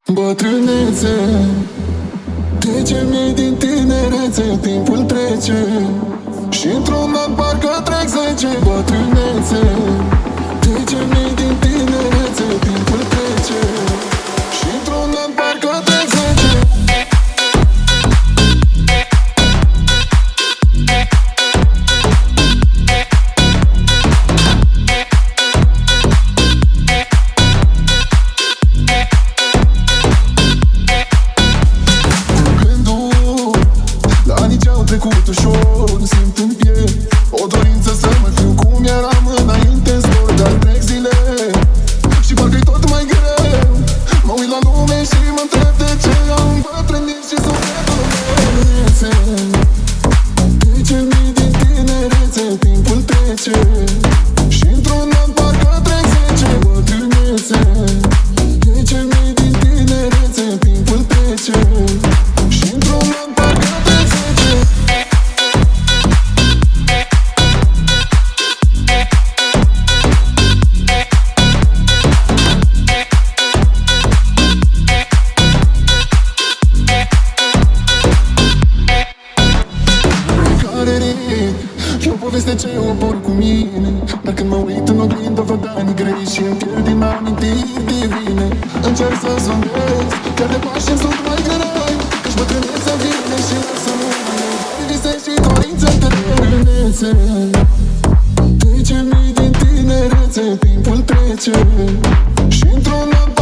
Bătrânețe, trece mii din tinerețe, timpul trece și într-un an parcă trec 10. Bătrânețe, trece mii din tinerețe, timpul trece și într-un an parcă trec 10. Trecut ușor, simt în piept o dorință să mă fiu cum eram înainte în zbor, dar trec zile și parcă-i tot mai greu. Mă uit la lume și mă întreb de ce am îmbătrânit și sufletul meu. Trece mii din tinerețe, timpul trece și într-un an parcă trec 10. Bătrânețe, trece mii din tinerețe, timpul trece și într-un an parcă trec 10. E o poveste ce o por cu mine, dar când mă uit în oglindă văd anii grei și îmi pierd din amintiri divine. Încerc să zâmbesc, chiar de pași îmi sunt mai grei, căci bătrânețea vine și lasă-mă mai vise și dorințe de bătrânețe. Trece mii din tinerețe, timpul trece și într-un an